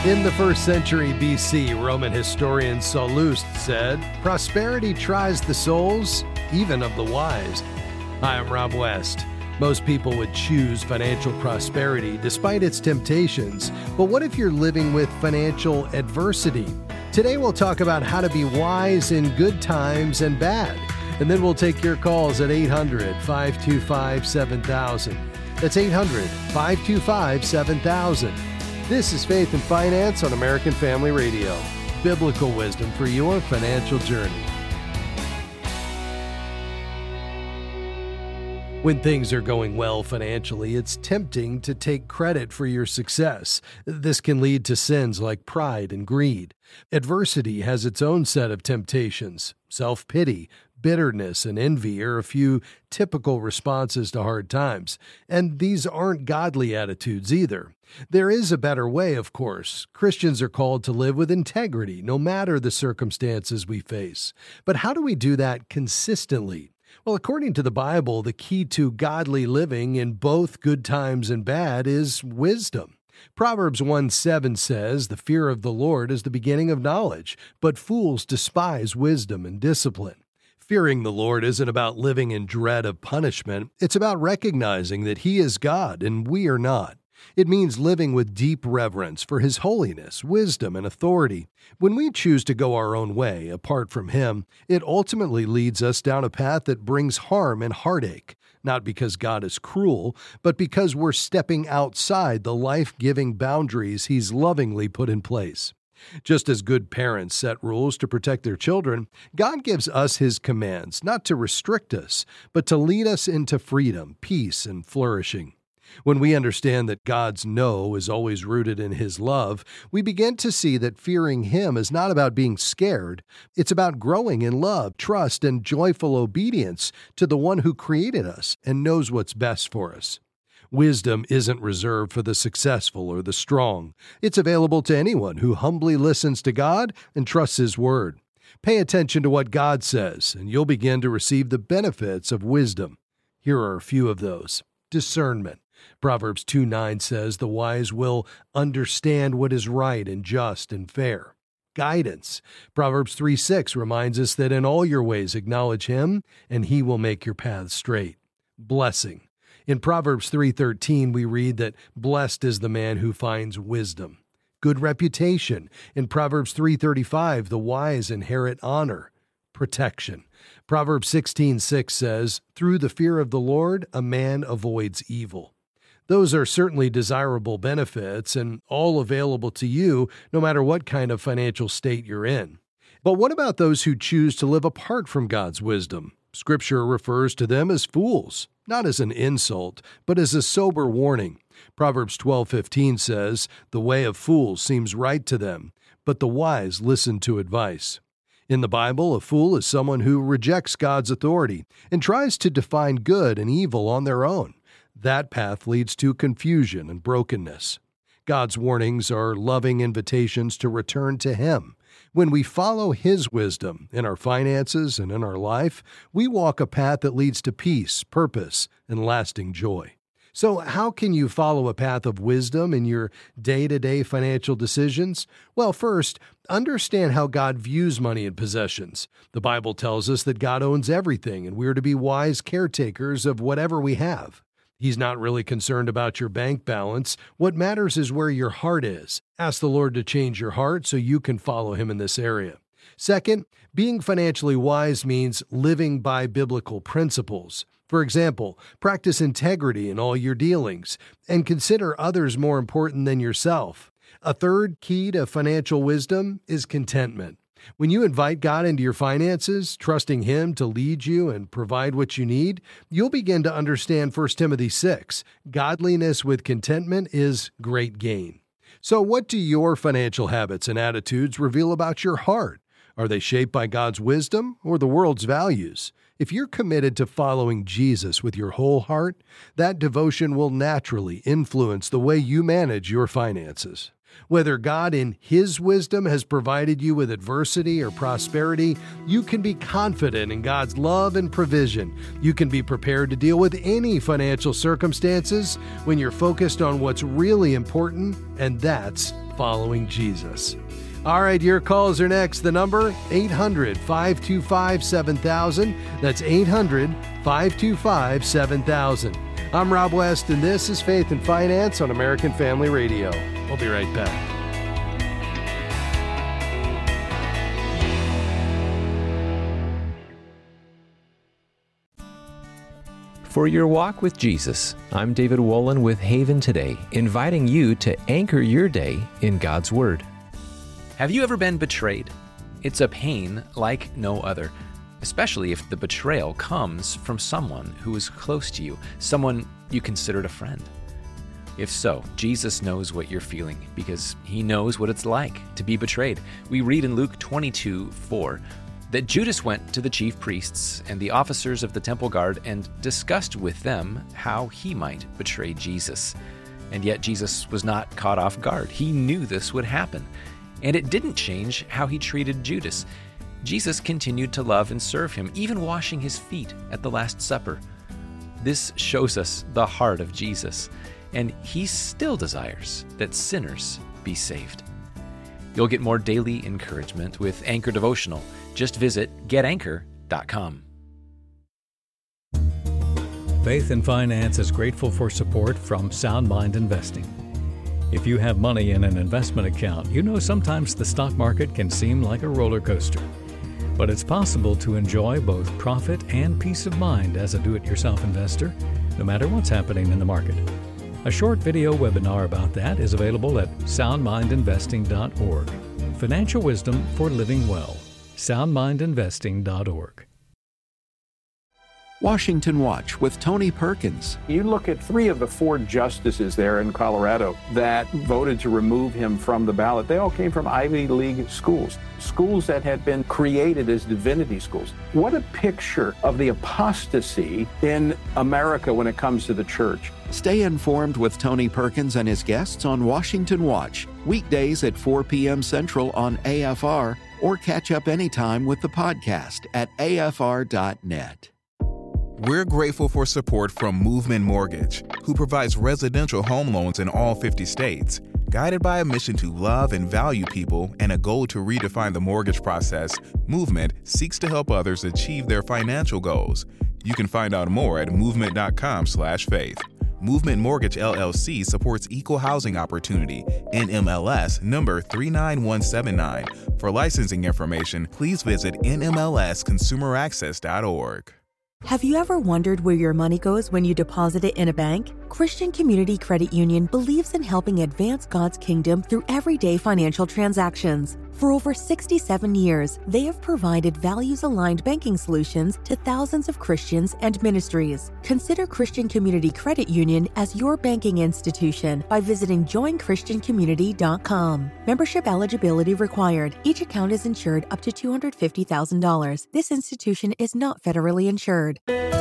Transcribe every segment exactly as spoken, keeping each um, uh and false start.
In the first century B C, Roman historian Sallust said, "Prosperity tries the souls, even of the wise." Hi, I'm Rob West. Most people would choose financial prosperity despite its temptations, but what if you're living with financial adversity? Today we'll talk about how to be wise in good times and bad, and then we'll take your calls at eight hundred, five two five, seven thousand. That's eight hundred, five two five, seven thousand. This is Faith and Finance on American Family Radio. Biblical wisdom for your financial journey. When things are going well financially, it's tempting to take credit for your success. This can lead to sins like pride and greed. Adversity has its own set of temptations. Self-pity, bitterness, and envy are a few typical responses to hard times, and these aren't godly attitudes either. There is a better way, of course. Christians are called to live with integrity, no matter the circumstances we face. But how do we do that consistently? Well, according to the Bible, the key to godly living in both good times and bad is wisdom. Proverbs one seven says, "The fear of the Lord is the beginning of knowledge, but fools despise wisdom and discipline." Fearing the Lord isn't about living in dread of punishment. It's about recognizing that He is God and we are not. It means living with deep reverence for His holiness, wisdom, and authority. When we choose to go our own way, apart from Him, it ultimately leads us down a path that brings harm and heartache, not because God is cruel, but because we're stepping outside the life-giving boundaries He's lovingly put in place. Just as good parents set rules to protect their children, God gives us His commands, not to restrict us, but to lead us into freedom, peace, and flourishing. When we understand that God's no is always rooted in His love, we begin to see that fearing Him is not about being scared. It's about growing in love, trust, and joyful obedience to the one who created us and knows what's best for us. Wisdom isn't reserved for the successful or the strong. It's available to anyone who humbly listens to God and trusts His word. Pay attention to what God says, and you'll begin to receive the benefits of wisdom. Here are a few of those. Discernment. Proverbs two nine says, "The wise will understand what is right and just and fair." Guidance. Proverbs three six reminds us that in all your ways acknowledge Him, and He will make your paths straight. Blessing. In Proverbs three thirteen, we read that blessed is the man who finds wisdom. Good reputation. In Proverbs three thirty-five, the wise inherit honor. Protection. Proverbs sixteen six says, "Through the fear of the Lord, a man avoids evil." Those are certainly desirable benefits and all available to you, no matter what kind of financial state you're in. But what about those who choose to live apart from God's wisdom? Scripture refers to them as fools, not as an insult, but as a sober warning. Proverbs twelve fifteen says, "The way of fools seems right to them, but the wise listen to advice." In the Bible, a fool is someone who rejects God's authority and tries to define good and evil on their own. That path leads to confusion and brokenness. God's warnings are loving invitations to return to Him. When we follow His wisdom in our finances and in our life, we walk a path that leads to peace, purpose, and lasting joy. So how can you follow a path of wisdom in your day-to-day financial decisions? Well, first, understand how God views money and possessions. The Bible tells us that God owns everything, and we are to be wise caretakers of whatever we have. He's not really concerned about your bank balance. What matters is where your heart is. Ask the Lord to change your heart so you can follow Him in this area. Second, being financially wise means living by biblical principles. For example, practice integrity in all your dealings and consider others more important than yourself. A third key to financial wisdom is contentment. When you invite God into your finances, trusting Him to lead you and provide what you need, you'll begin to understand First Timothy six. Godliness with contentment is great gain. So what do your financial habits and attitudes reveal about your heart? Are they shaped by God's wisdom or the world's values? If you're committed to following Jesus with your whole heart, that devotion will naturally influence the way you manage your finances. Whether God in His wisdom has provided you with adversity or prosperity, you can be confident in God's love and provision. You can be prepared to deal with any financial circumstances when you're focused on what's really important, and that's following Jesus. All right, your calls are next. The number, eight hundred, five two five, seven thousand. That's eight hundred, five two five, seven thousand. I'm Rob West, and this is Faith and Finance on American Family Radio. We'll be right back. For your walk with Jesus, I'm David Wolin with Haven Today, inviting you to anchor your day in God's Word. Have you ever been betrayed? It's a pain like no other, especially if the betrayal comes from someone who is close to you, someone you considered a friend. If so, Jesus knows what you're feeling because he knows what it's like to be betrayed. We read in Luke twenty-two four that Judas went to the chief priests and the officers of the temple guard and discussed with them how he might betray Jesus. And yet Jesus was not caught off guard. He knew this would happen. And it didn't change how he treated Judas. Jesus continued to love and serve him, even washing his feet at the Last Supper. This shows us the heart of Jesus, and he still desires that sinners be saved. You'll get more daily encouragement with Anchor Devotional. Just visit get anchor dot com. Faith and Finance is grateful for support from Sound Mind Investing. If you have money in an investment account, you know sometimes the stock market can seem like a roller coaster. But it's possible to enjoy both profit and peace of mind as a do-it-yourself investor, no matter what's happening in the market. A short video webinar about that is available at sound mind investing dot org. Financial wisdom for living well. sound mind investing dot org. Washington Watch with Tony Perkins. You look at three of the four justices there in Colorado that voted to remove him from the ballot. They all came from Ivy League schools, schools that had been created as divinity schools. What a picture of the apostasy in America when it comes to the church. Stay informed with Tony Perkins and his guests on Washington Watch, weekdays at four p.m. Central on A F R, or catch up anytime with the podcast at A F R dot net. We're grateful for support from Movement Mortgage, who provides residential home loans in all fifty states. Guided by a mission to love and value people and a goal to redefine the mortgage process, Movement seeks to help others achieve their financial goals. You can find out more at movement dot com slash faith. Movement Mortgage L L C supports equal housing opportunity, N M L S number three nine one seven nine. For licensing information, please visit N M L S consumer access dot org. Have you ever wondered where your money goes when you deposit it in a bank? Christian Community Credit Union believes in helping advance God's kingdom through everyday financial transactions. For over sixty-seven years, they have provided values-aligned banking solutions to thousands of Christians and ministries. Consider Christian Community Credit Union as your banking institution by visiting join christian community dot com. Membership eligibility required. Each account is insured up to two hundred fifty thousand dollars. This institution is not federally insured.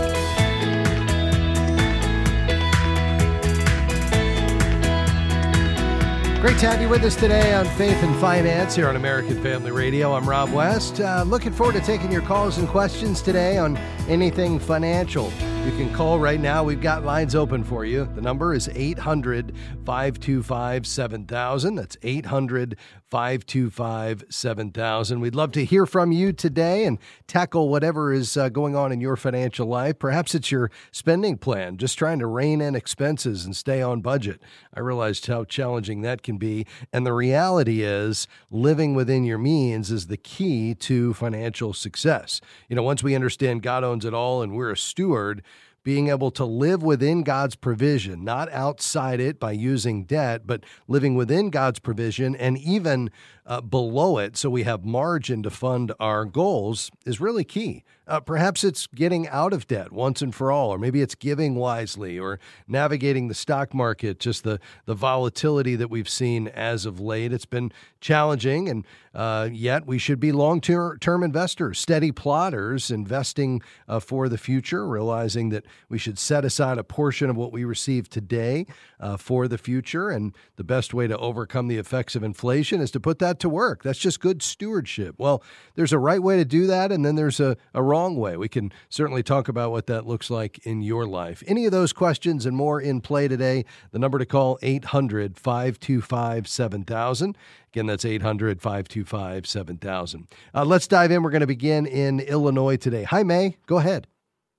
Great to have you with us today on Faith and Finance here on American Family Radio. I'm Rob West. Uh, looking forward to taking your calls and questions today on anything financial. You can call right now. We've got lines open for you. The number is eight hundred, five two five, seven thousand. That's eight hundred, five two five, seven thousand. We'd love to hear from you today and tackle whatever is uh, going on in your financial life. Perhaps it's your spending plan, just trying to rein in expenses and stay on budget. I realized how challenging that can be. And the reality is living within your means is the key to financial success. You know, once we understand God owns it all and we're a steward, being able to live within God's provision, not outside it by using debt, but living within God's provision and even uh, below it so we have margin to fund our goals is really key. Uh, perhaps it's getting out of debt once and for all, or maybe it's giving wisely or navigating the stock market, just the, the volatility that we've seen as of late. It's been challenging, and uh, yet we should be long-term investors, steady plotters, investing uh, for the future, realizing that we should set aside a portion of what we receive today uh, for the future, and the best way to overcome the effects of inflation is to put that to work. That's just good stewardship. Well, there's a right way to do that, and then there's a, a wrong wrong way. We can certainly talk about what that looks like in your life. Any of those questions and more in play today, the number to call, eight hundred, five two five, seven thousand. Again, that's eight hundred, five two five, seven thousand. Uh, let's dive in. We're going to begin in Illinois today. Hi, May. Go ahead.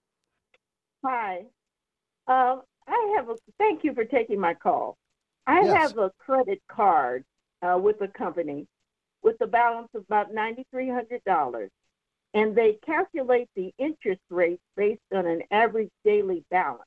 Hi. Uh, I have a, thank you for taking my call. I Yes. have a credit card uh, with a company with a balance of about nine thousand three hundred dollars. And they calculate the interest rate based on an average daily balance.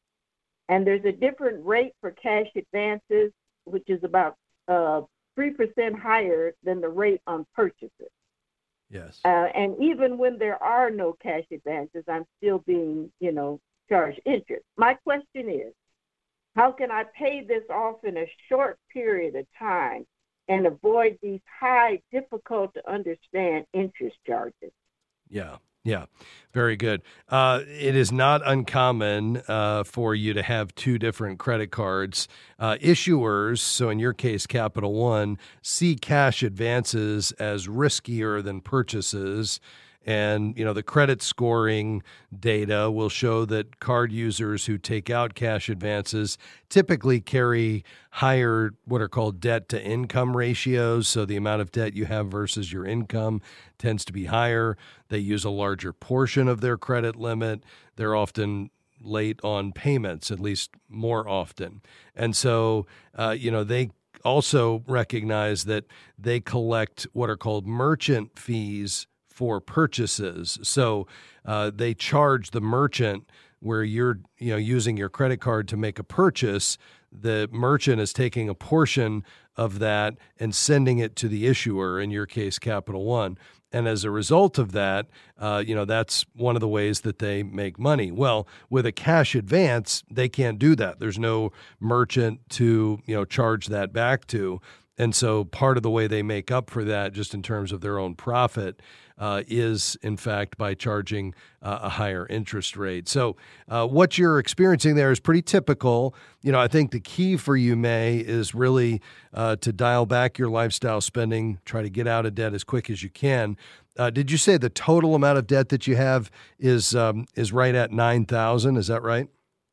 And there's a different rate for cash advances, which is about uh, three percent higher than the rate on purchases. Yes. Uh, and even when there are no cash advances, I'm still being, you know, charged interest. My question is, how can I pay this off in a short period of time and avoid these high, difficult to understand interest charges? Yeah, yeah, very good. Uh, it is not uncommon uh, for you to have two different credit cards. Uh, issuers, so in your case, Capital One, see cash advances as riskier than purchases. And, you know, the credit scoring data will show that card users who take out cash advances typically carry higher what are called debt to income ratios. So the amount of debt you have versus your income tends to be higher. They use a larger portion of their credit limit. They're often late on payments, at least more often. And so, uh, you know, they also recognize that they collect what are called merchant fees for purchases. So uh, they charge the merchant where you're, you know, using your credit card to make a purchase. The merchant is taking a portion of that and sending it to the issuer, in your case, Capital One. And as a result of that, uh, you know, that's one of the ways that they make money. Well, with a cash advance, they can't do that. There's no merchant to, you know, charge that back to. And so part of the way they make up for that, just in terms of their own profit, uh, is, in fact, by charging uh, a higher interest rate. So uh, what you're experiencing there is pretty typical. You know, I think the key for you, May, is really uh, to dial back your lifestyle spending, try to get out of debt as quick as you can. Uh, did you say the total amount of debt that you have is um, is right at nine thousand dollars? Is that right?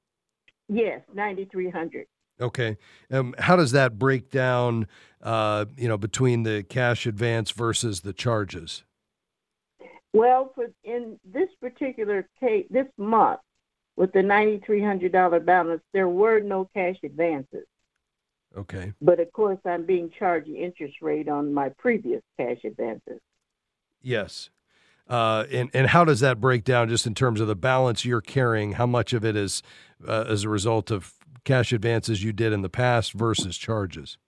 Yes, nine thousand three hundred dollars. Okay. Um, how does that break down, uh, you know, between the cash advance versus the charges? Well, for in this particular case, this month, with the nine thousand three hundred dollars balance, there were no cash advances. Okay. But, of course, I'm being charged the interest rate on my previous cash advances. Yes. Uh, and, and how does that break down just in terms of the balance you're carrying? How much of it is uh, as a result of cash advances you did in the past versus charges?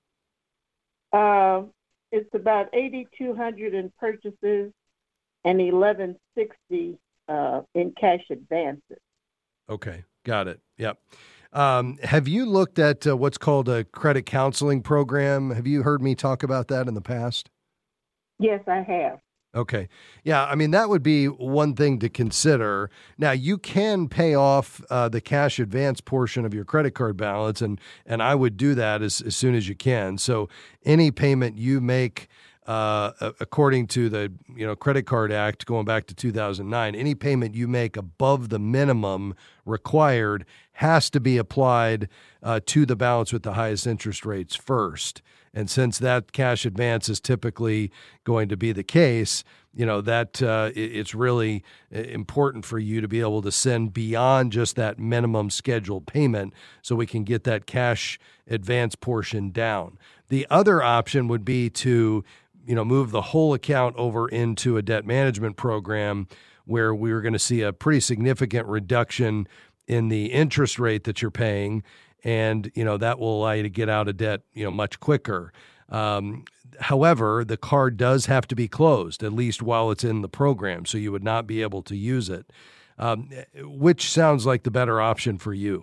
Uh, it's about eight thousand two hundred dollars in purchases and eleven sixty uh, in cash advances. Okay, got it. Yep. Um, have you looked at uh, what's called a credit counseling program? Have you heard me talk about that in the past? Yes, I have. Okay. Yeah, I mean, that would be one thing to consider. Now, you can pay off uh, the cash advance portion of your credit card balance, and and I would do that as, as soon as you can. So any payment you make, uh, according to the you know Credit Card Act, going back to two thousand nine, any payment you make above the minimum required has to be applied uh, to the balance with the highest interest rates first. And since that cash advance is typically going to be the case, you know, that uh, it's really important for you to be able to send beyond just that minimum scheduled payment so we can get that cash advance portion down. The other option would be to, you know, move the whole account over into a debt management program where we're going to see a pretty significant reduction in the interest rate that you're paying. And, you know, that will allow you to get out of debt, you know, much quicker. Um, however, the card does have to be closed, at least while it's in the program, so you would not be able to use it. Um, which sounds like the better option for you?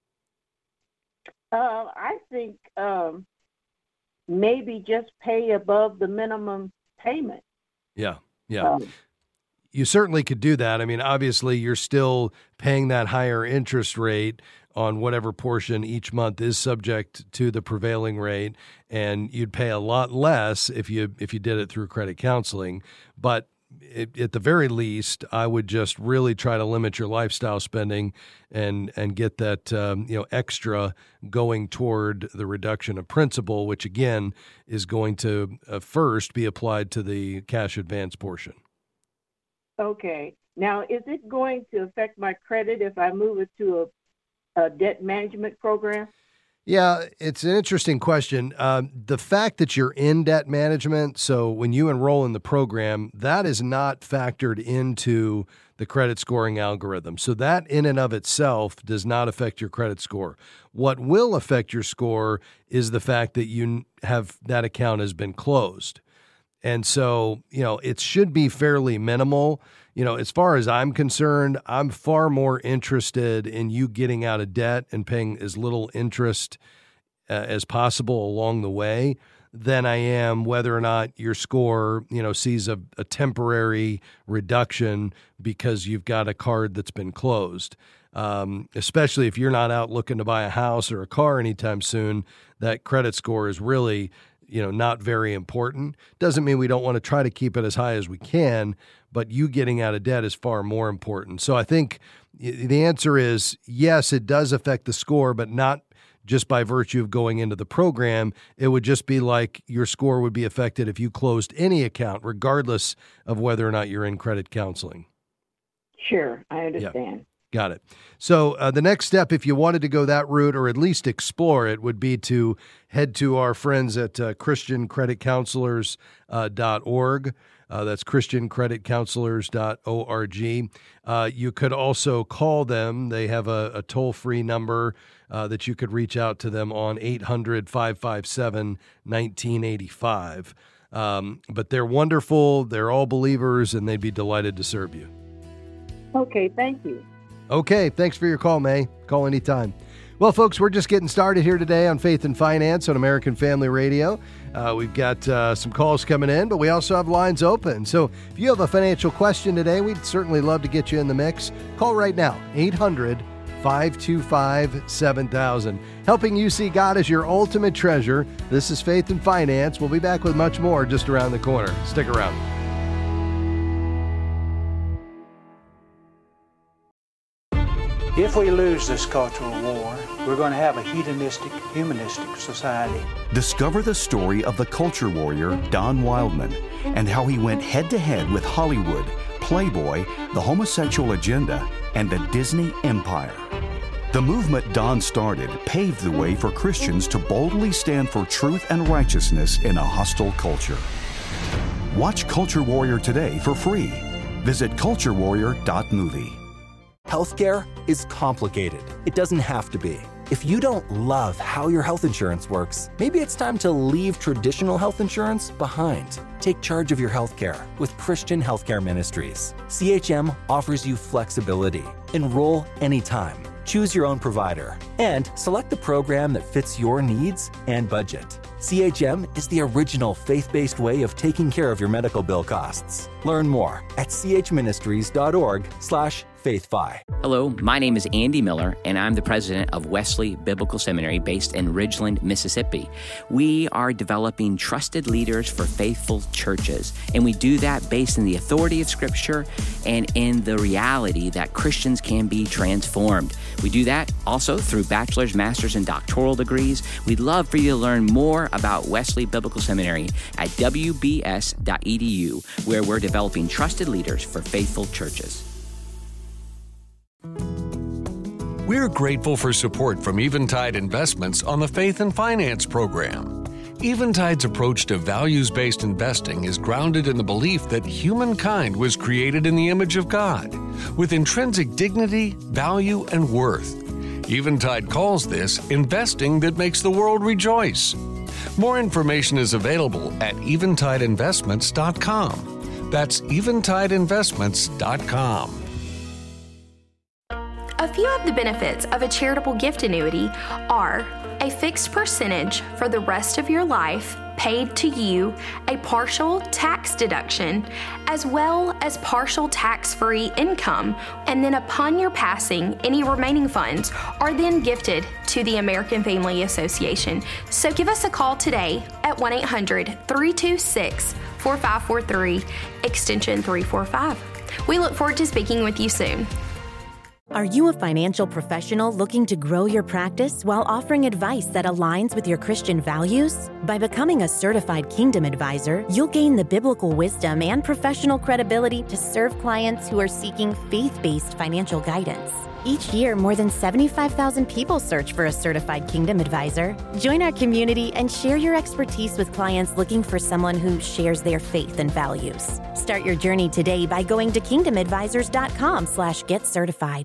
Uh, I think um, maybe just pay above the minimum payment. Yeah, yeah. Um, you certainly could do that. I mean, obviously, you're still paying that higher interest rate on whatever portion each month is subject to the prevailing rate, and you'd pay a lot less if you if you did it through credit counseling. But it, at the very least, I would just really try to limit your lifestyle spending and and get that um, you know extra going toward the reduction of principal, which again is going to uh, first be applied to the cash advance portion. Okay. Now, is it going to affect my credit if I move it to a, a debt management program? Yeah, it's an interesting question. Um, the fact that you're in debt management, so when you enroll in the program, that is not factored into the credit scoring algorithm. So that in and of itself does not affect your credit score. What will affect your score is the fact that you have that account has been closed. And so, you know, it should be fairly minimal. You know, as far as I'm concerned, I'm far more interested in you getting out of debt and paying as little interest uh, as possible along the way than I am whether or not your score, you know, sees a, a temporary reduction because you've got a card that's been closed. Um, especially if you're not out looking to buy a house or a car anytime soon, that credit score is really, you know, not very important. Doesn't mean we don't want to try to keep it as high as we can, but you getting out of debt is far more important. So I think the answer is yes, it does affect the score, but not just by virtue of going into the program. It would just be like your score would be affected if you closed any account, regardless of whether or not you're in credit counseling. Sure, I understand. Yep. Got it. So uh, the next step, if you wanted to go that route or at least explore it, would be to head to our friends at uh, Christian Credit Counselors dot org. Uh, that's Christian Credit Counselors dot org. Uh, you could also call them. They have a, a toll-free number uh, that you could reach out to them on, eight hundred, five five seven, one nine eight five. Um, but they're wonderful. They're all believers, and they'd be delighted to serve you. Okay, thank you. Okay, thanks for your call, May. Call anytime. Well, folks, we're just getting started here today on Faith and Finance on American Family Radio. Uh, we've got uh, some calls coming in, but we also have lines open. So if you have a financial question today, we'd certainly love to get you in the mix. Call right now, eight hundred, five two five, seven thousand. Helping you see God as your ultimate treasure. This is Faith and Finance. We'll be back with much more just around the corner. Stick around. If we lose this cultural war, we're going to have a hedonistic, humanistic society. Discover the story of the culture warrior Don Wildman and how he went head-to-head with Hollywood, Playboy, the homosexual agenda, and the Disney empire. The movement Don started paved the way for Christians to boldly stand for truth and righteousness in a hostile culture. Watch Culture Warrior today for free. Visit culture warrior dot movie. Healthcare is complicated. It doesn't have to be. If you don't love how your health insurance works, maybe it's time to leave traditional health insurance behind. Take charge of your healthcare with Christian Healthcare Ministries. C H M offers you flexibility. Enroll anytime. Choose your own provider. And select the program that fits your needs and budget. C H M is the original faith-based way of taking care of your medical bill costs. Learn more at c h ministries dot org slash faithfi. Hello, my name is Andy Miller, and I'm the president of Wesley Biblical Seminary based in Ridgeland, Mississippi. We are developing trusted leaders for faithful churches, and we do that based in the authority of Scripture and in the reality that Christians can be transformed. We do that also through bachelor's, master's, and doctoral degrees. We'd love for you to learn more about Wesley Biblical Seminary at w b s dot e d u, where we're developing trusted leaders for faithful churches. We're grateful for support from Eventide Investments on the Faith and Finance program. Eventide's approach to values-based investing is grounded in the belief that humankind was created in the image of God, with intrinsic dignity, value, and worth. Eventide calls this investing that makes the world rejoice. More information is available at eventide investments dot com. That's eventide investments dot com. A few of the benefits of a charitable gift annuity are a fixed percentage for the rest of your life paid to you, a partial tax deduction, as well as partial tax-free income, and then upon your passing, any remaining funds are then gifted to the American Family Association. So give us a call today at one eight hundred, three two six, four five four three, extension three four five. We look forward to speaking with you soon. Are you a financial professional looking to grow your practice while offering advice that aligns with your Christian values? By becoming a certified Kingdom Advisor, you'll gain the biblical wisdom and professional credibility to serve clients who are seeking faith-based financial guidance. Each year, more than seventy-five thousand people search for a certified Kingdom Advisor. Join our community and share your expertise with clients looking for someone who shares their faith and values. Start your journey today by going to kingdom advisors dot com slash get certified.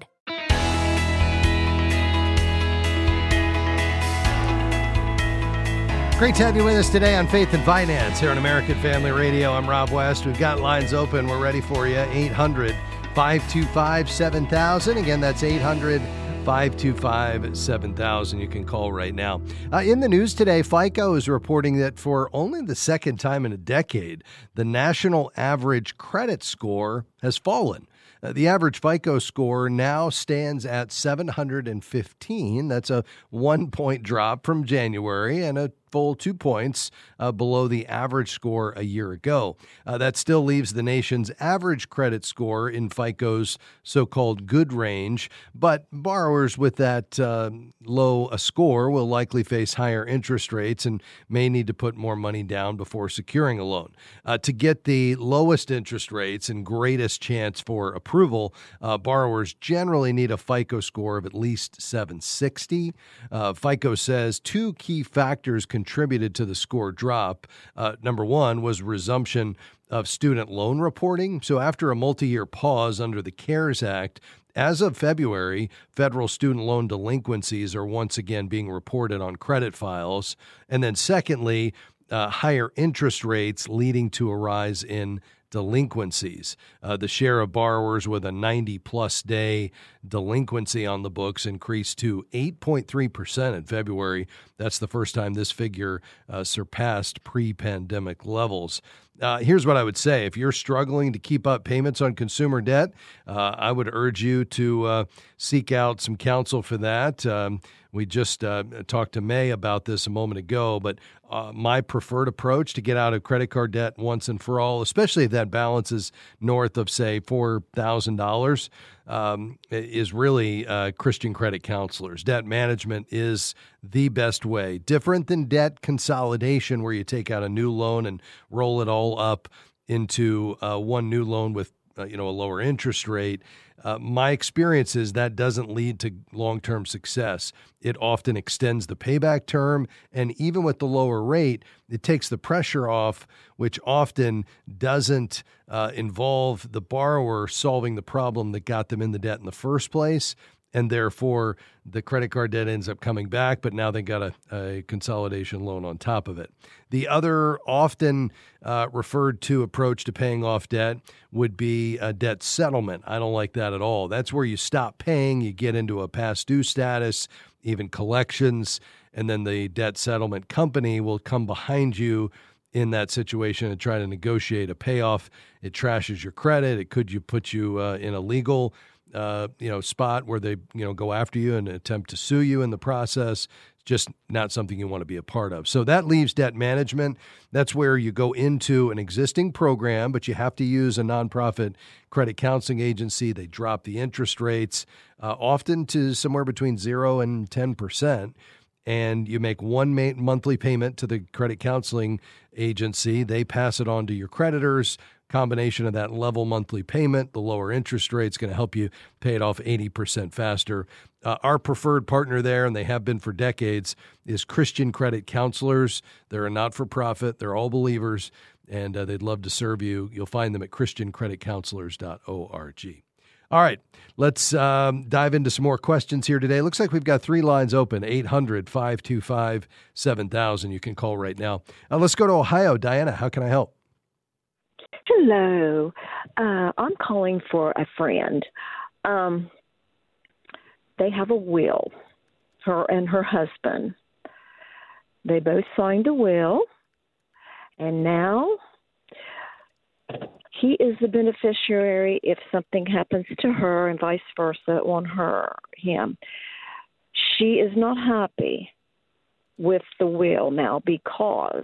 Great to have you with us today on Faith and Finance here on American Family Radio. I'm Rob West. We've got lines open. We're ready for you. eight hundred, five two five, seven thousand. Again, that's eight hundred, five two five, seven thousand. You can call right now. Uh, in the news today, FICO is reporting that for only the second time in a decade, the national average credit score has fallen. Uh, the average FICO score now stands at seven hundred fifteen. That's a one-point drop from January and a full two points uh, below the average score a year ago. Uh, that still leaves the nation's average credit score in FICO's so-called good range, but borrowers with that uh, low a score will likely face higher interest rates and may need to put more money down before securing a loan. Uh, to get the lowest interest rates and greatest chance for approval, uh, borrowers generally need a FICO score of at least seven sixty. Uh, FICO says two key factors contributed to the score drop. Uh, number one was resumption of student loan reporting. So after a multi-year pause under the CARES Act, as of February, federal student loan delinquencies are once again being reported on credit files. And then secondly, uh, higher interest rates leading to a rise in delinquencies. Uh, the share of borrowers with a ninety-plus day delinquency on the books increased to eight point three percent in February. That's the first time this figure uh, surpassed pre-pandemic levels. Uh, here's what I would say. If you're struggling to keep up payments on consumer debt, uh, I would urge you to uh, seek out some counsel for that. Um, we just uh, talked to May about this a moment ago, but uh, my preferred approach to get out of credit card debt once and for all, especially if that balance is north of, say, four thousand dollars, um, is really uh, Christian credit counselors. Debt management is the best way. Different than debt consolidation, where you take out a new loan and roll it all up into uh, one new loan with uh, you know a lower interest rate. Uh, my experience is that doesn't lead to long-term success. It often extends the payback term, and even with the lower rate, it takes the pressure off, which often doesn't uh, involve the borrower solving the problem that got them in the debt in the first place. And therefore, the credit card debt ends up coming back, but now they got a, a consolidation loan on top of it. The other often uh, referred to approach to paying off debt would be a debt settlement. I don't like that at all. That's where you stop paying, you get into a past due status, even collections, and then the debt settlement company will come behind you in that situation and try to negotiate a payoff. It trashes your credit. It could you put you uh, in a legal Uh, you know, spot where they, you know, go after you and attempt to sue you in the process. Just not something you want to be a part of. So that leaves debt management. That's where you go into an existing program, but you have to use a nonprofit credit counseling agency. They drop the interest rates, uh, often to somewhere between zero and ten percent. And you make one ma- monthly payment to the credit counseling agency. They pass it on to your creditors. Combination of that level monthly payment, the lower interest rate is going to help you pay it off eighty percent faster. Uh, our preferred partner there, and they have been for decades, is Christian Credit Counselors. They're a not-for-profit. They're all believers, and uh, they'd love to serve you. You'll find them at christian credit counselors dot org. All right, let's um, dive into some more questions here today. Looks like we've got three lines open, eight hundred, five two five, seven thousand. You can call right now. Uh, let's go to Ohio. Diana, how can I help? Hello. Uh, I'm calling for a friend. Um, they have a will, her and her husband. They both signed a will, and now he is the beneficiary if something happens to her and vice versa on her, him. She is not happy with the will now because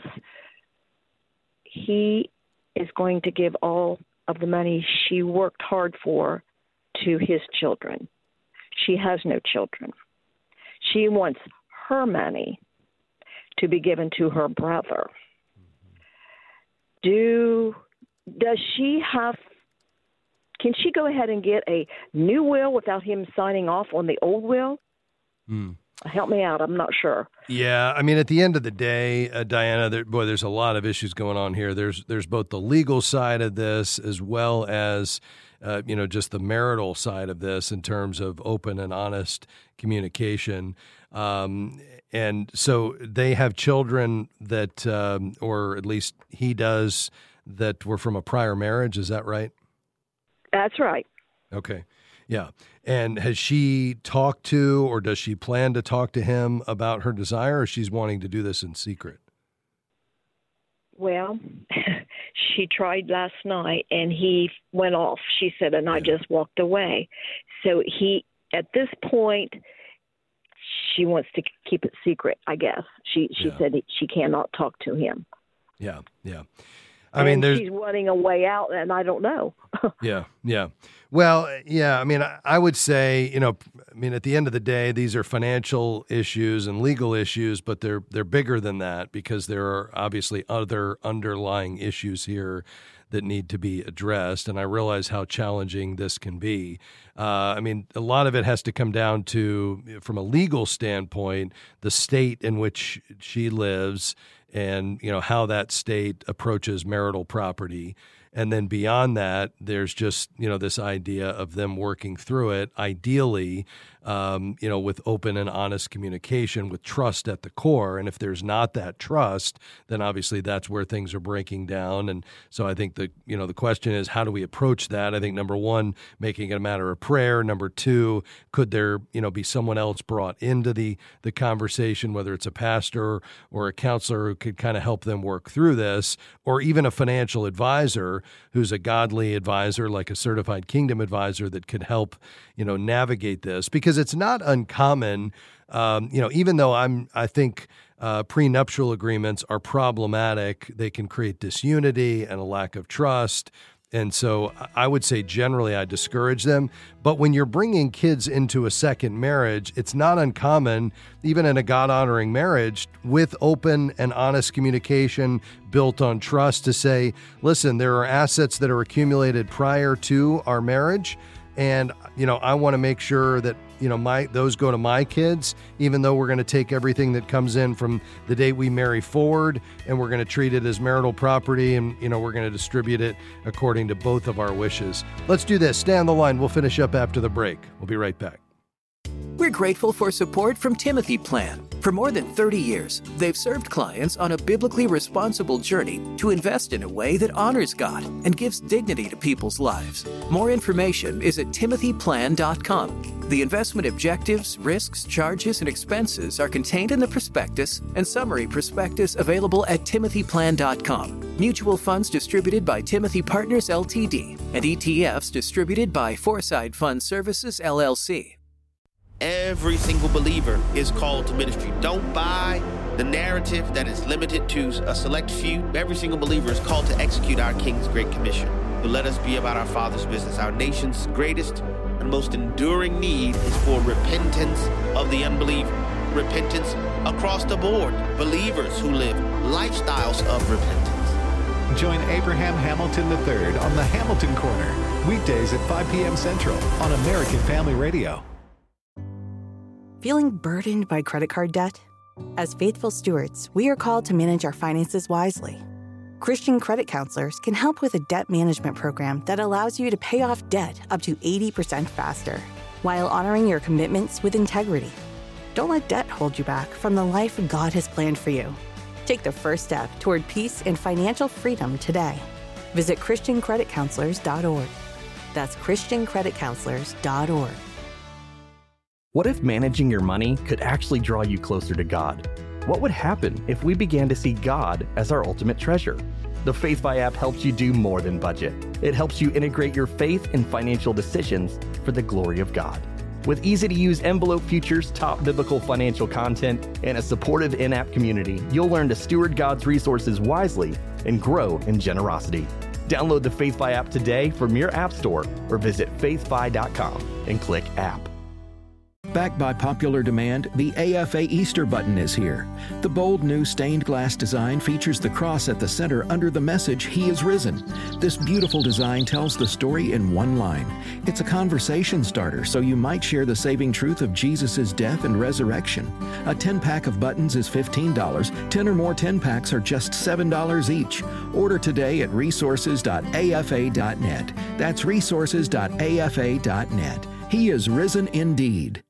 he is going to give all of the money she worked hard for to his children. She has no children. She wants her money to be given to her brother. Do does she have can she go ahead and get a new will without him signing off on the old will? Hmm. Help me out. I'm not sure. Yeah, I mean, at the end of the day, uh, Diana, there, boy, there's a lot of issues going on here. There's there's both the legal side of this as well as, uh, you know, just the marital side of this in terms of open and honest communication. Um, and so they have children that, um, or at least he does, that were from a prior marriage. Is that right? That's right. Okay. Yeah. And has she talked to, or does she plan to talk to him about her desire, or she's wanting to do this in secret? Well, she tried last night and he went off, she said, and I just walked away. So he, at this point, she wants to keep it secret, I guess. She she Yeah. said she cannot talk to him. Yeah. Yeah. I mean, and there's she's running a way out, and I don't know. Yeah, yeah. Well, yeah, I mean, I, I would say, you know, I mean, at the end of the day, these are financial issues and legal issues, but they're they're bigger than that because there are obviously other underlying issues here that need to be addressed. And I realize how challenging this can be. Uh, I mean, a lot of it has to come down to, from a legal standpoint, the state in which she lives and, you know, how that state approaches marital property. And then beyond that, there's just, you know, this idea of them working through it, ideally, um, you know, with open and honest communication, with trust at the core. And if there's not that trust, then obviously that's where things are breaking down. And so I think the, you know, the question is, how do we approach that? I think number one, making it a matter of prayer. Number two, could there, you know, be someone else brought into the, the conversation, whether it's a pastor or a counselor who could kind of help them work through this, or even a financial advisor who's a godly advisor, like a certified kingdom advisor, that could help, you know, navigate this. Because it's not uncommon, um, you know, even though I'm, I think uh, prenuptial agreements are problematic, they can create disunity and a lack of trust. And so I would say generally I discourage them. But when you're bringing kids into a second marriage, it's not uncommon, even in a God-honoring marriage, with open and honest communication built on trust, to say, listen, there are assets that are accumulated prior to our marriage. And, you know, I want to make sure that, you know, my those go to my kids, even though we're going to take everything that comes in from the day we marry forward, and we're going to treat it as marital property, and, you know, we're going to distribute it according to both of our wishes. Let's do this. Stay on the line. We'll finish up after the break. We'll be right back. We're grateful for support from Timothy Plan. For more than thirty years, they've served clients on a biblically responsible journey to invest in a way that honors God and gives dignity to people's lives. More information is at timothy plan dot com. The investment objectives, risks, charges, and expenses are contained in the prospectus and summary prospectus available at timothy plan dot com. Mutual funds distributed by Timothy Partners L T D and E T Fs distributed by Foreside Fund Services L L C. Every single believer is called to ministry. Don't buy the narrative that is limited to a select few. Every single believer is called to execute our King's Great Commission. So let us be about our Father's business. Our nation's greatest and most enduring need is for repentance of the unbeliever. Repentance across the board. Believers who live lifestyles of repentance. Join Abraham Hamilton the third on the Hamilton Corner, weekdays at five p.m. Central on American Family Radio. Feeling burdened by credit card debt? As faithful stewards, we are called to manage our finances wisely. Christian credit counselors can help with a debt management program that allows you to pay off debt up to eighty percent faster, while honoring your commitments with integrity. Don't let debt hold you back from the life God has planned for you. Take the first step toward peace and financial freedom today. Visit christian credit counselors dot org. That's christian credit counselors dot org. What if managing your money could actually draw you closer to God? What would happen if we began to see God as our ultimate treasure? The FaithFi app helps you do more than budget. It helps you integrate your faith in financial decisions for the glory of God. With easy-to-use envelope features, top biblical financial content, and a supportive in-app community, you'll learn to steward God's resources wisely and grow in generosity. Download the FaithFi app today from your app store or visit faith fi dot com and click app. Backed by popular demand, the A F A Easter button is here. The bold new stained glass design features the cross at the center under the message, "He is risen." This beautiful design tells the story in one line. It's a conversation starter, so you might share the saving truth of Jesus' death and resurrection. A ten-pack of buttons is fifteen dollars. ten or more ten-packs are just seven dollars each. Order today at resources dot a f a dot net. That's resources dot a f a dot net. He is risen indeed.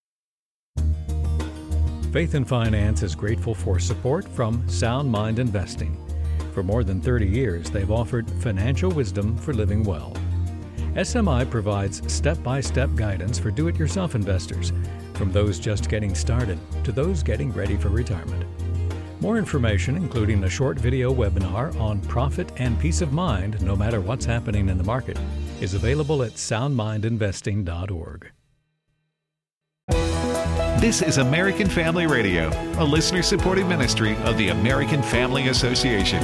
Faith and Finance is grateful for support from Sound Mind Investing. For more than thirty years, they've offered financial wisdom for living well. S M I provides step-by-step guidance for do-it-yourself investors, from those just getting started to those getting ready for retirement. More information, including a short video webinar on profit and peace of mind no matter what's happening in the market, is available at sound mind investing dot org. This is American Family Radio, a listener-supported ministry of the American Family Association.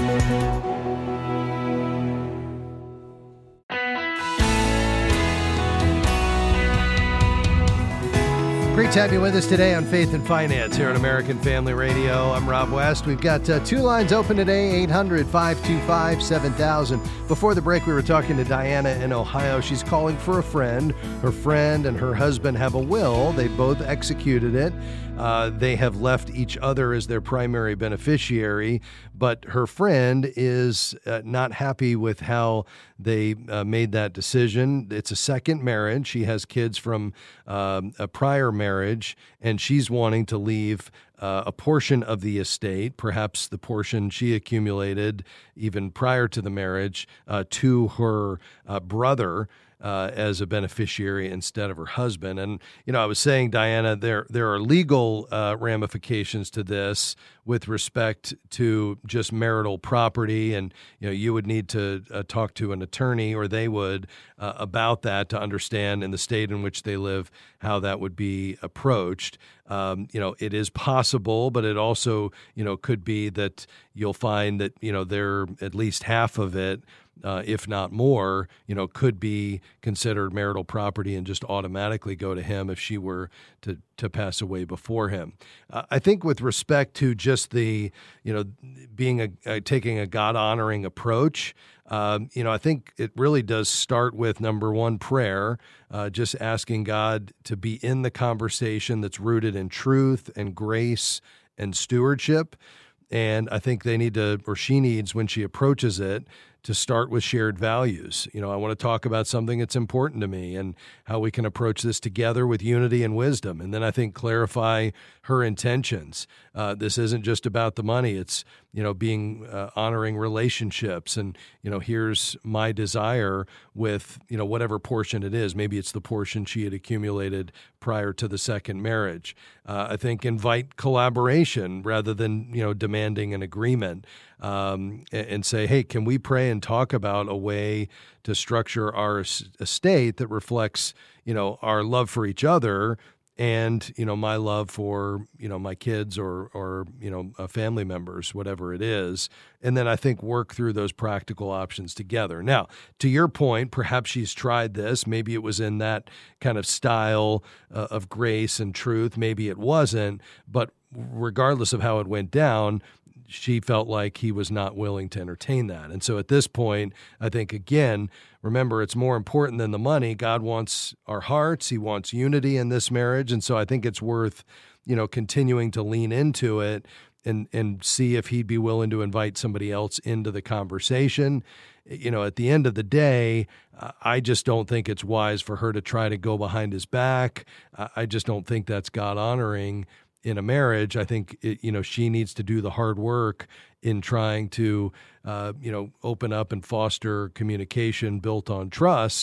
Great to have you with us today on Faith and Finance here on American Family Radio. I'm Rob West. We've got uh, two lines open today, eight hundred, five two five, seven thousand. Before the break, we were talking to Diana in Ohio. She's calling for a friend. Her friend and her husband have a will. They both executed it. Uh, they have left each other as their primary beneficiary, but her friend is uh, not happy with how they uh, made that decision. It's a second marriage. She has kids from um, a prior marriage, and she's wanting to leave uh, a portion of the estate, perhaps the portion she accumulated even prior to the marriage, uh, to her uh, brother. Uh, as a beneficiary instead of her husband. And, you know, I was saying, Diana, there there are legal uh, ramifications to this with respect to just marital property. And, you know, you would need to uh, talk to an attorney, or they would, uh, about that to understand in the state in which they live how that would be approached. Um, you know, it is possible, but it also, you know, could be that you'll find that, you know, there at least half of it, Uh, if not more, you know, could be considered marital property and just automatically go to him if she were to, to pass away before him. Uh, I think with respect to just the, you know, being a, uh, taking a God-honoring approach, um, you know, I think it really does start with, number one, prayer, uh, just asking God to be in the conversation that's rooted in truth and grace and stewardship. And I think they need to, or she needs, when she approaches it, to start with shared values. You know, I want to talk about something that's important to me and how we can approach this together with unity and wisdom. And then I think clarify her intentions. Uh, this isn't just about the money. It's, you know, being uh, honoring relationships. And, you know, here's my desire with, you know, whatever portion it is. Maybe it's the portion she had accumulated prior to the second marriage. Uh, I think invite collaboration rather than, you know, demanding an agreement. Um, and, and say, hey, can we pray and talk about a way to structure our estate that reflects, you know, our love for each other and, you know, my love for, you know, my kids or, or you know, uh, family members, whatever it is. And then I think work through those practical options together. Now, to your point, perhaps she's tried this. Maybe it was in that kind of style uh, of grace and truth. Maybe it wasn't. But regardless of how it went down, she felt like he was not willing to entertain that. And so at this point, I think, again, remember, it's more important than the money. God wants our hearts. He wants unity in this marriage. And so I think it's worth, you know, continuing to lean into it and, and see if he'd be willing to invite somebody else into the conversation. You know, at the end of the day, uh, I just don't think it's wise for her to try to go behind his back. Uh, I just don't think that's God honoring in a marriage. I think, it, you know, she needs to do the hard work in trying to, uh, you know, open up and foster communication built on trust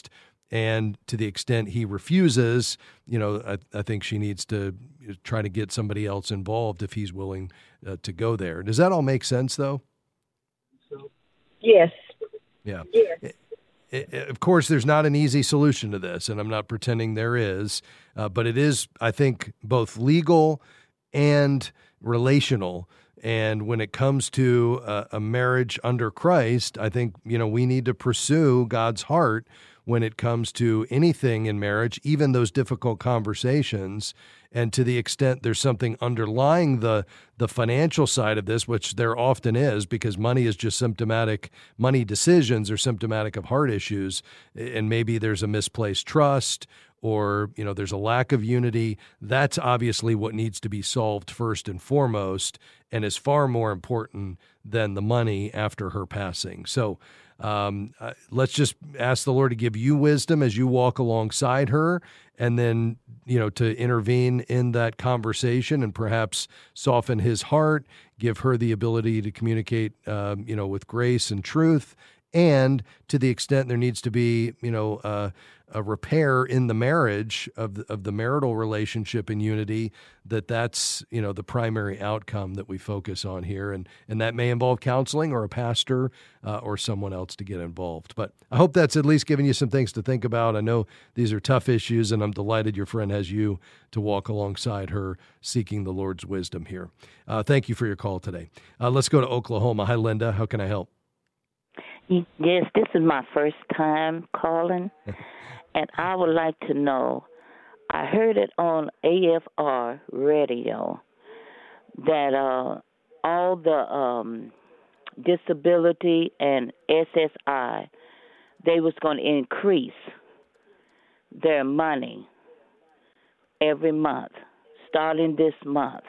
And to the extent he refuses, you know, I, I think she needs to try to get somebody else involved if he's willing uh, to go there. Does that all make sense, though? Yes. Yeah. Yes. It, it, of course, there's not an easy solution to this, and I'm not pretending there is, uh, but it is, I think, both legal and relational. And when it comes to a, a marriage under Christ, I think, you know, we need to pursue God's heart when it comes to anything in marriage, even those difficult conversations. And to the extent there's something underlying the the financial side of this, which there often is, because money is just symptomatic, money decisions are symptomatic of heart issues, and maybe there's a misplaced trust, or, you know, there's a lack of unity. That's obviously what needs to be solved first and foremost, and is far more important than the money after her passing. So um, uh, let's just ask the Lord to give you wisdom as you walk alongside her, and then, you know, to intervene in that conversation and perhaps soften his heart, give her the ability to communicate, um, you know, with grace and truth. And to the extent there needs to be, you know, uh, a repair in the marriage of the, of the marital relationship and unity, that that's, you know, the primary outcome that we focus on here. And, and that may involve counseling or a pastor uh, or someone else to get involved. But I hope that's at least given you some things to think about. I know these are tough issues, and I'm delighted your friend has you to walk alongside her seeking the Lord's wisdom here. Uh, thank you for your call today. Uh, let's go to Oklahoma. Hi, Linda. How can I help? Yes, this is my first time calling, and I would like to know, I heard it on A F R radio that uh, all the um, disability and S S I, they was going to increase their money every month, starting this month.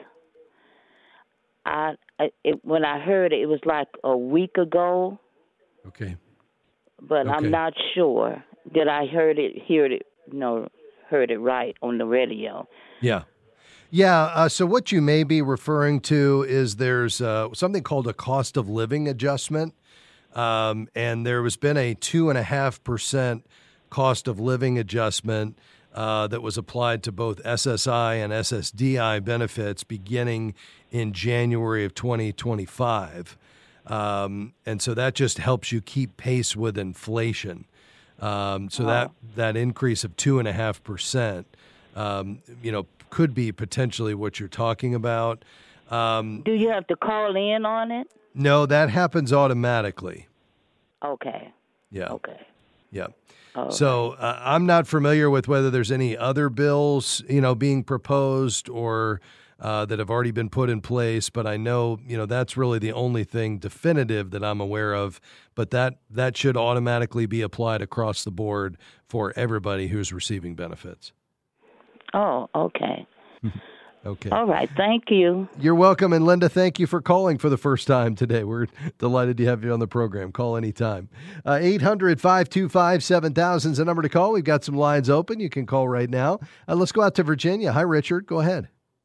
I, I it, when I heard it, it was like a week ago. Okay. But okay. I'm not sure that I heard it, hear it, no, heard it right on the radio. Yeah. Yeah. Uh, so what you may be referring to is there's uh, something called a cost of living adjustment. Um, and there has been a two and a half percent cost of living adjustment uh, that was applied to both S S I and S S D I benefits beginning in January of twenty twenty-five. Um, and so that just helps you keep pace with inflation. Um, so wow. that, that increase of two and a half percent, um, you know, could be potentially what you're talking about. Um, Do you have to call in on it? No, that happens automatically. Okay. Yeah. Okay. Yeah. All so uh, I'm not familiar with whether there's any other bills, you know, being proposed or Uh, that have already been put in place, but I know, you know, that's really the only thing definitive that I'm aware of, but that, that should automatically be applied across the board for everybody who's receiving benefits. Oh, okay. Okay. All right. Thank you. You're welcome. And Linda, thank you for calling for the first time today. We're delighted to have you on the program. Call anytime. Uh, eight hundred, five two five, seven thousand is the number to call. We've got some lines open. You can call right now. Uh, let's go out to Virginia. Hi, Richard. Go ahead.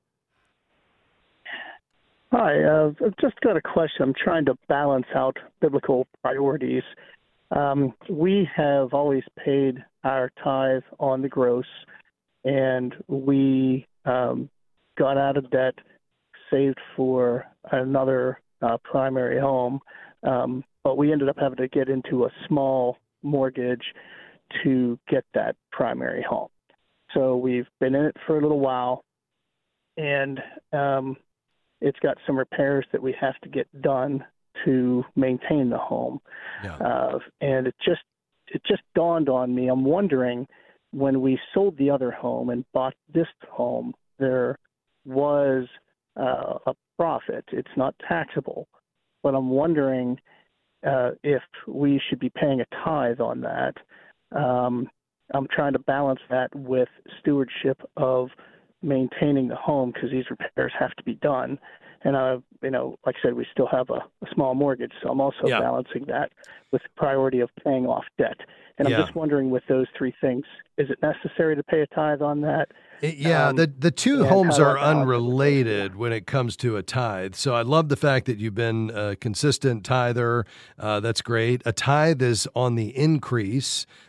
Hi, uh, I've just got a question. I'm trying to balance out biblical priorities. Um, we have always paid our tithe on the gross, and we um, got out of debt, saved for another uh, primary home, um, but we ended up having to get into a small mortgage to get that primary home. So we've been in it for a little while, and um, it's got some repairs that we have to get done to maintain the home. Yeah. Uh, and it just it just dawned on me. I'm wondering, when we sold the other home and bought this home, there was uh, a profit. It's not taxable. But I'm wondering uh, if we should be paying a tithe on that. Um, I'm trying to balance that with stewardship of maintaining the home, because these repairs have to be done. And, uh, you know, like I said, we still have a, a small mortgage, so I'm also yeah. balancing that with the priority of paying off debt. And yeah. I'm just wondering, with those three things, is it necessary to pay a tithe on that? It, yeah, um, the the two homes are unrelated when it comes to a tithe. So I love the fact that you've been a consistent tither. Uh, that's great. A tithe is on the increase.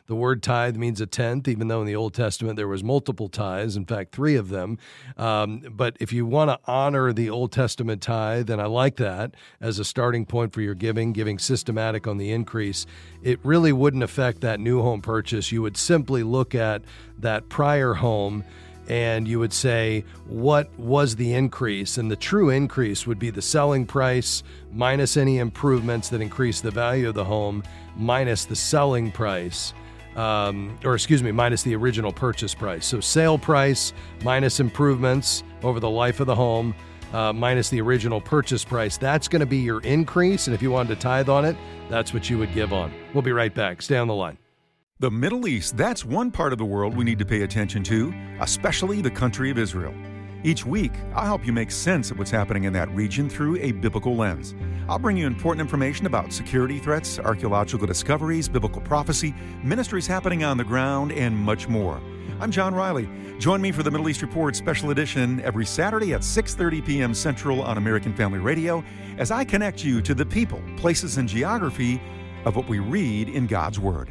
The word tithe means a tenth, even though in the Old Testament there was multiple tithes, in fact, three of them. Um, but if you want to honor the Old Testament tithe, and I like that as a starting point for your giving, giving systematic on the increase, it really wouldn't affect that new home purchase. You would simply look at that prior home and you would say, what was the increase? And the true increase would be the selling price minus any improvements that increase the value of the home, minus the selling price, um, or excuse me, minus the original purchase price. So sale price minus improvements over the life of the home, uh, minus the original purchase price. That's going to be your increase. And if you wanted to tithe on it, that's what you would give on. We'll be right back. Stay on the line. The Middle East, that's one part of the world we need to pay attention to, especially the country of Israel. Each week, I'll help you make sense of what's happening in that region through a biblical lens. I'll bring you important information about security threats, archaeological discoveries, biblical prophecy, ministries happening on the ground, and much more. I'm John Riley. Join me for the Middle East Report Special Edition every Saturday at six thirty p.m. Central on American Family Radio as I connect you to the people, places, and geography of what we read in God's Word.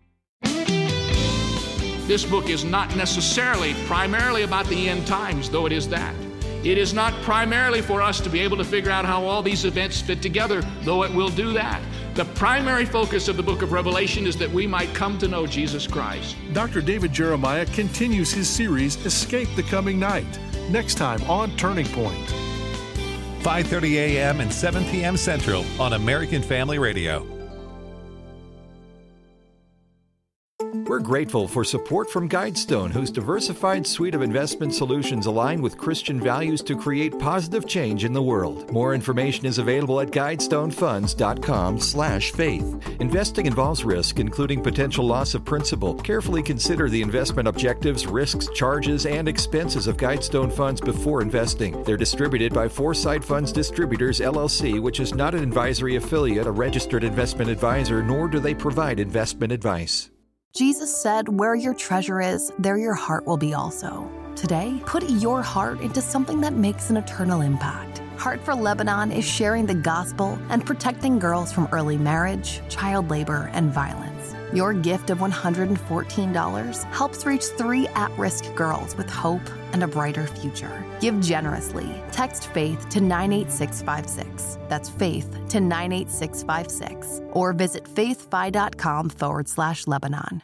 This book is not necessarily primarily about the end times, though it is that. It is not primarily for us to be able to figure out how all these events fit together, though it will do that. The primary focus of the book of Revelation is that we might come to know Jesus Christ. Doctor David Jeremiah continues his series, Escape the Coming Night, next time on Turning Point. five thirty a.m. and seven p.m. Central on American Family Radio. We're grateful for support from Guidestone, whose diversified suite of investment solutions align with Christian values to create positive change in the world. More information is available at guidestonefunds.com slash faith. Investing involves risk, including potential loss of principal. Carefully consider the investment objectives, risks, charges, and expenses of Guidestone Funds before investing. They're distributed by Foresight Funds Distributors, L L C, which is not an advisory affiliate, a registered investment advisor, nor do they provide investment advice. Jesus said, where your treasure is, there your heart will be also. Today, put your heart into something that makes an eternal impact. Heart for Lebanon is sharing the gospel and protecting girls from early marriage, child labor, and violence. Your gift of one hundred fourteen dollars helps reach three at-risk girls with hope and a brighter future. Give generously. Text FAITH to nine eight six five six. That's FAITH to nine eight six five six. Or visit faithfi.com forward slash Lebanon.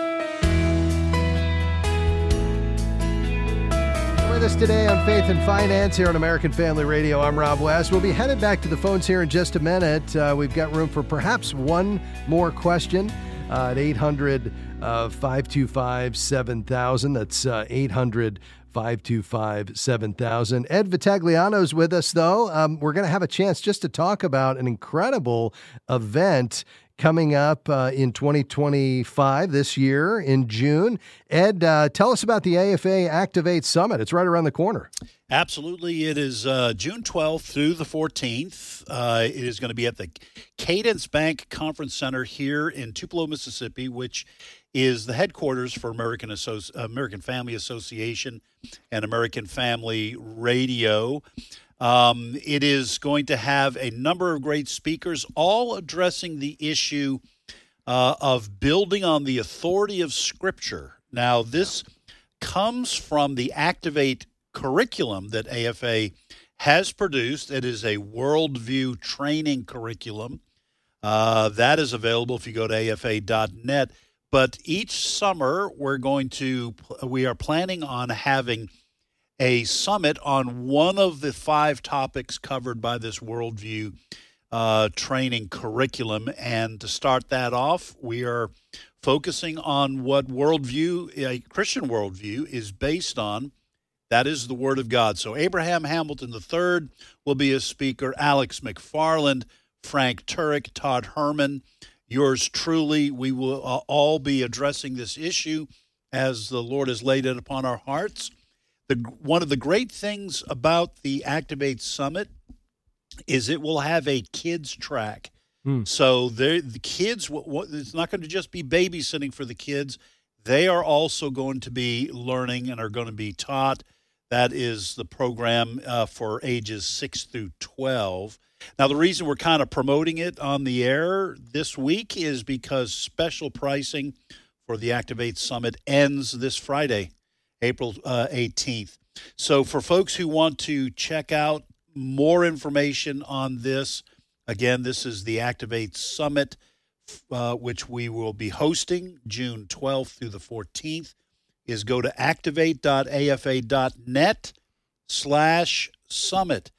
With us today on Faith and Finance here on American Family Radio, I'm Rob West. We'll be headed back to the phones here in just a minute. Uh, we've got room for perhaps one more question uh, at eight hundred, five two five, seven thousand. That's uh, eight hundred, five two five, seven thousand. Ed Vitagliano's with us, though. Um, we're going to have a chance just to talk about an incredible event coming up uh, in twenty twenty-five, this year in June. Ed, uh, tell us about the A F A Activate Summit. It's right around the corner. Absolutely. It is uh, June twelfth through the fourteenth. Uh, it is going to be at the Cadence Bank Conference Center here in Tupelo, Mississippi, which is the headquarters for American Associ- American Family Association and American Family Radio. Um, it is going to have a number of great speakers, all addressing the issue uh, of building on the authority of Scripture. Now, this comes from the Activate curriculum that A F A has produced. It is a worldview training curriculum. Uh, that is available if you go to A F A dot net. But each summer, we're going to, we are planning on having a summit on one of the five topics covered by this worldview uh, training curriculum. And to start that off, we are focusing on what worldview, a Christian worldview, is based on. That is the Word of God. So Abraham Hamilton the third will be a speaker, Alex McFarland, Frank Turek, Todd Herman, yours truly. We will uh, all be addressing this issue as the Lord has laid it upon our hearts. The, one of the great things about the Activate Summit is it will have a kids track. Hmm. So the kids, it's not going to just be babysitting for the kids. They are also going to be learning and are going to be taught. That is the program uh, for ages six through twelve. Now, the reason we're kind of promoting it on the air this week is because special pricing for the Activate Summit ends this Friday, April uh, eighteenth. So for folks who want to check out more information on this, again, this is the Activate Summit, uh, which we will be hosting June twelfth through the fourteenth, is go to activate.afa.net slash summit.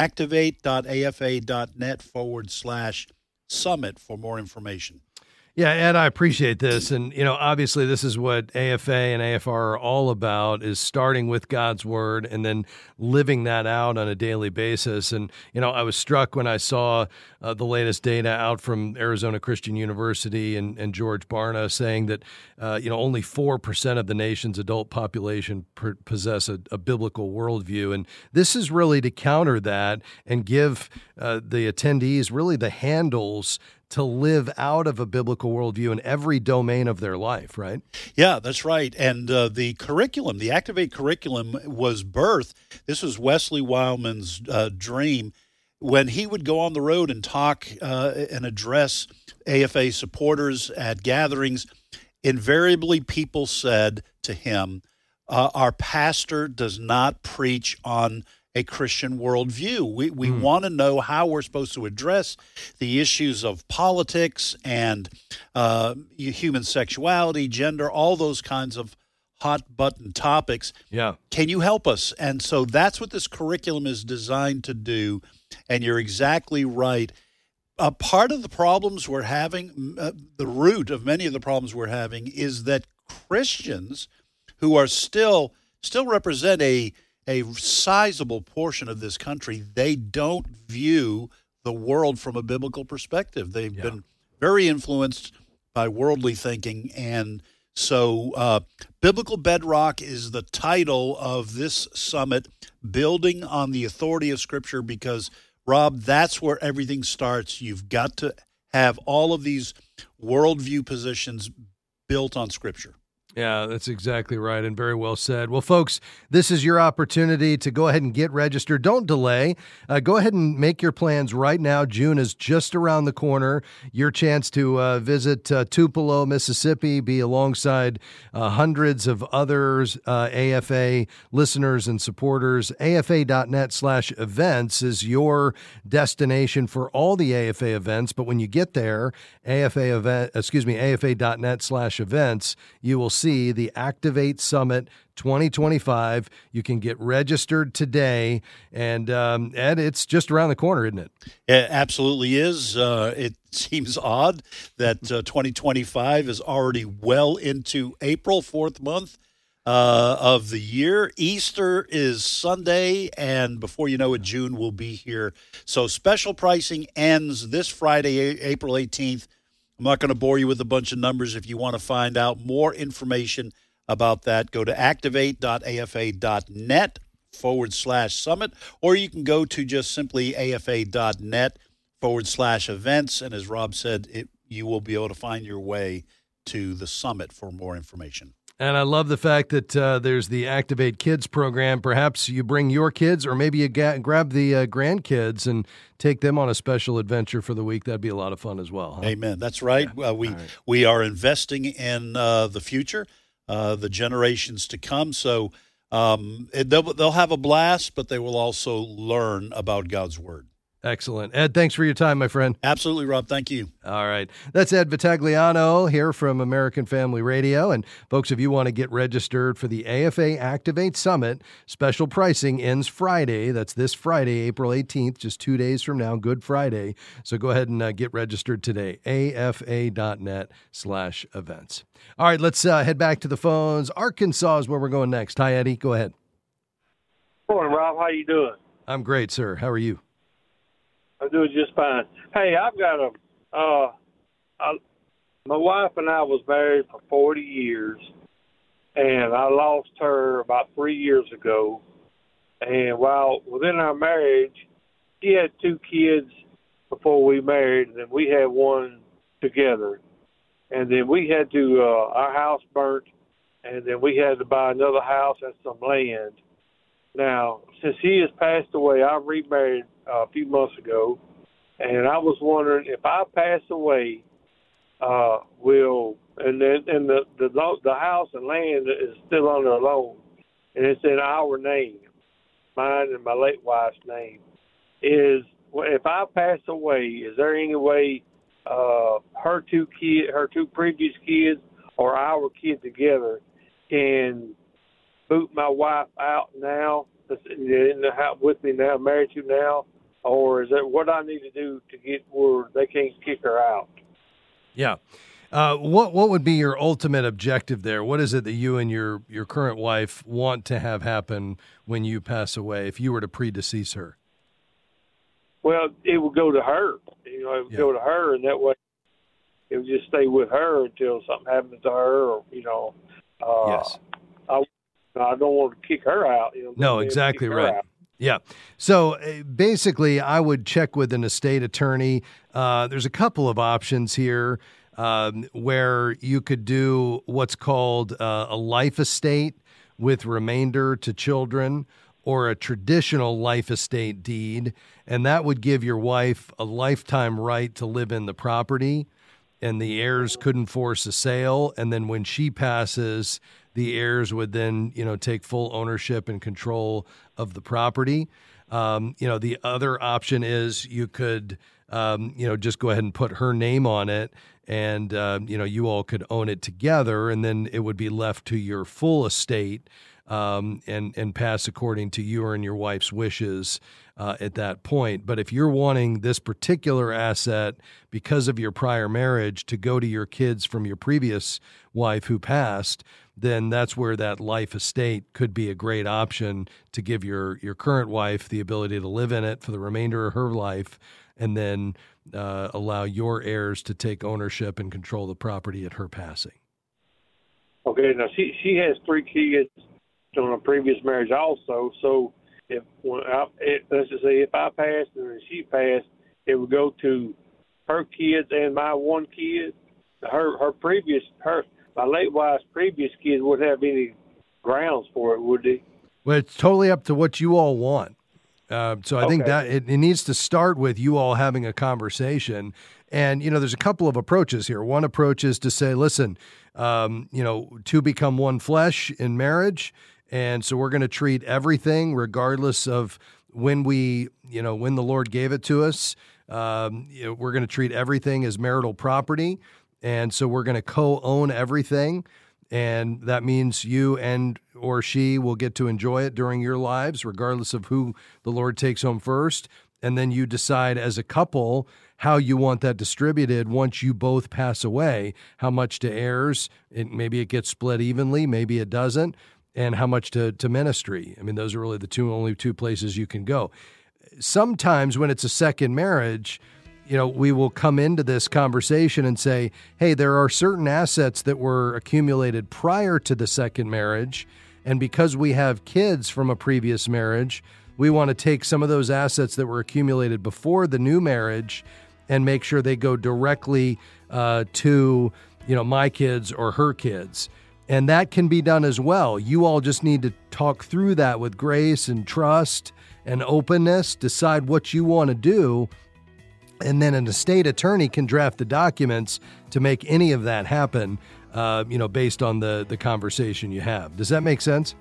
Activate.afa.net forward slash summit for more information. Yeah, Ed, I appreciate this. And, you know, obviously this is what A F A and A F R are all about, is starting with God's word and then living that out on a daily basis. And, you know, I was struck when I saw uh, the latest data out from Arizona Christian University and, and George Barna saying that, uh, you know, only four percent of the nation's adult population per- possess a, a biblical worldview. And this is really to counter that and give uh, the attendees really the handles to live out of a biblical worldview in every domain of their life, right? Yeah, that's right. And uh, the curriculum, the Activate curriculum was birthed. This was Wesley Wildman's uh, dream when he would go on the road and talk uh, and address A F A supporters at gatherings. Invariably, people said to him, uh, our pastor does not preach on a Christian worldview. We we mm. want to know how we're supposed to address the issues of politics and uh, human sexuality, gender, all those kinds of hot button topics. Yeah. Can you help us? And so that's what this curriculum is designed to do. And you're exactly right. A part of the problems we're having, uh, the root of many of the problems we're having, is that Christians who are still still represent a a sizable portion of this country, they don't view the world from a biblical perspective. They've yeah. been very influenced by worldly thinking. And so uh, Biblical Bedrock is the title of this summit, building on the authority of Scripture, because, Rob, that's where everything starts. You've got to have all of these worldview positions built on Scripture. Yeah, that's exactly right, and very well said. Well, folks, this is your opportunity to go ahead and get registered. Don't delay. Uh, go ahead and make your plans right now. June is just around the corner. Your chance to uh, visit uh, Tupelo, Mississippi, be alongside uh, hundreds of others, uh, A F A listeners and supporters. afa.net slash events is your destination for all the A F A events, but when you get there, A F A event, excuse me, afa.net slash events, you will see the Activate Summit twenty twenty-five. You can get registered today. And, um, Ed, it's just around the corner, isn't it? It absolutely is. Uh, it seems odd that uh, twenty twenty-five is already well into April, fourth month uh, of the year. Easter is Sunday, and before you know it, June will be here. So special pricing ends this Friday, April eighteenth. I'm not going to bore you with a bunch of numbers. If you want to find out more information about that, go to activate.afa.net forward slash summit, or you can go to just simply afa.net forward slash events. And as Rob said, it, you will be able to find your way to the summit for more information. And I love the fact that uh, there's the Activate Kids program. Perhaps you bring your kids, or maybe you ga- grab the uh, grandkids and take them on a special adventure for the week. That'd be a lot of fun as well. Huh? Amen. That's right. Yeah. Uh, we right. we are investing in uh, the future, uh, the generations to come. So um, it, they'll, they'll have a blast, but they will also learn about God's Word. Excellent. Ed, thanks for your time, my friend. Absolutely, Rob. Thank you. All right. That's Ed Vitagliano here from American Family Radio. And folks, if you want to get registered for the A F A Activate Summit, special pricing ends Friday. That's this Friday, April eighteenth, just two days from now, Good Friday. So go ahead and uh, get registered today, afa.net slash events. All right, let's uh, head back to the phones. Arkansas is where we're going next. Hi, Eddie. Go ahead. Morning, Rob. How you doing? I'm great, sir. How are you? I'm doing just fine. Hey, I've got a, uh, a, my wife and I was married for forty years, and I lost her about three years ago. And while within our marriage, she had two kids before we married, and then we had one together. And then we had to, uh, our house burnt, and then we had to buy another house and some land. Now, since he has passed away, I remarried uh, a few months ago, and I was wondering if I pass away, uh, will and then and the the lo- the house and land is still under a loan, and it's in our name, mine and my late wife's name. Is if I pass away, is there any way uh, her two kid, her two previous kids, or our kid together can boot my wife out now, in the house with me now, married to now, or is that what I need to do to get where they can't kick her out? Yeah. Uh, what what would be your ultimate objective there? What is it that you and your, your current wife want to have happen when you pass away, if you were to predecease her? Well, it would go to her. You know, it would yeah. go to her, and that way it would just stay with her until something happens to her, or, you know. Uh, yes. I, I don't want to kick her out. You know, no, exactly right. Out. Yeah. So uh, basically, I would check with an estate attorney. Uh, there's a couple of options here um, where you could do what's called uh, a life estate with remainder to children, or a traditional life estate deed, and that would give your wife a lifetime right to live in the property, and the heirs couldn't force a sale, and then when she passes, the heirs would then, you know, take full ownership and control of the property. Um, you know, the other option is you could, um, you know, just go ahead and put her name on it, and, uh, you know, you all could own it together, and then it would be left to your full estate, um, and, and pass according to your and your wife's wishes uh, at that point. But if you're wanting this particular asset because of your prior marriage to go to your kids from your previous wife who passed, then that's where that life estate could be a great option to give your, your current wife the ability to live in it for the remainder of her life, and then uh, allow your heirs to take ownership and control the property at her passing. Okay, now she she has three kids on a previous marriage also, so if when I, it, let's just say if I passed and then she passed, it would go to her kids and my one kid. Her her previous her my late wife's previous kids wouldn't have any grounds for it, would they? Well, it's totally up to what you all want. Uh, so I okay. think that it, it needs to start with you all having a conversation. And, you know, there's a couple of approaches here. One approach is to say, listen, um, you know, two become one flesh in marriage. And so we're going to treat everything regardless of when we, you know, when the Lord gave it to us. Um, you know, we're going to treat everything as marital property. And so we're going to co-own everything. And that means you and or she will get to enjoy it during your lives, regardless of who the Lord takes home first. And then you decide as a couple how you want that distributed once you both pass away, how much to heirs. It, maybe it gets split evenly, maybe it doesn't, and how much to, to ministry. I mean, those are really the two only two places you can go. Sometimes when it's a second marriage, you know, we will come into this conversation and say, hey, there are certain assets that were accumulated prior to the second marriage, and because we have kids from a previous marriage, we want to take some of those assets that were accumulated before the new marriage and make sure they go directly uh, to, you know, my kids or her kids. And that can be done as well. You all just need to talk through that with grace and trust and openness, decide what you want to do, and then an estate attorney can draft the documents to make any of that happen, uh, you know, based on the, the conversation you have. Does that make sense?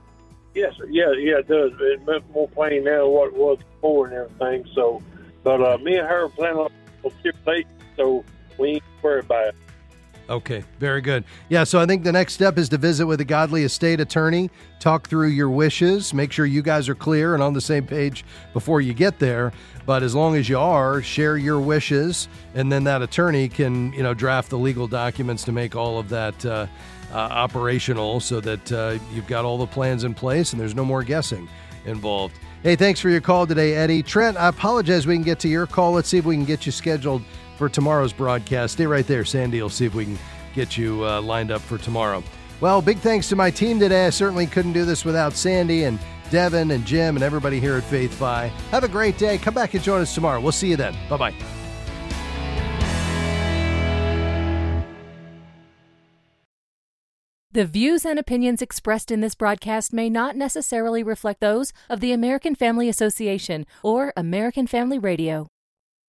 Yes, sir. Yeah, yeah, it does. It's more plain now than what it was before and everything. So, but uh, me and her plan on stipulation, so we ain't worried about it. Okay, very good. Yeah, so I think the next step is to visit with a godly estate attorney, talk through your wishes, make sure you guys are clear and on the same page before you get there. But as long as you are, share your wishes, and then that attorney can, you know, draft the legal documents to make all of that uh, uh, operational so that uh, you've got all the plans in place and there's no more guessing involved. Hey, thanks for your call today, Eddie. Trent, I apologize we can get to your call. Let's see if we can get you scheduled for tomorrow's broadcast. Stay right there. Sandy will see if we can get you uh, lined up for tomorrow. Well, big thanks to my team today. I certainly couldn't do this without Sandy and Devin and Jim and everybody here at Faith Fi. Have a great day. Come back and join us tomorrow. We'll see you then. Bye-bye. The views and opinions expressed in this broadcast may not necessarily reflect those of the American Family Association or American Family Radio.